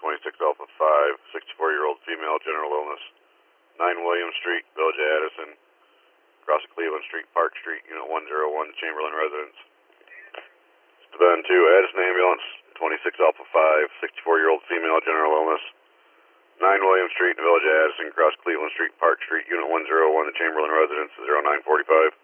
26 Alpha 5, 64-year-old female, general illness. 9 William Street, Village of Addison, across Cleveland Street, Park Street, Unit 101, Chamberlain Residence. Staben 2, Addison Ambulance, 26 Alpha 5, 64-year-old female, general illness. 9 William Street, Village of Addison, across Cleveland Street, Park Street, Unit 101, the Chamberlain Residence, 0945.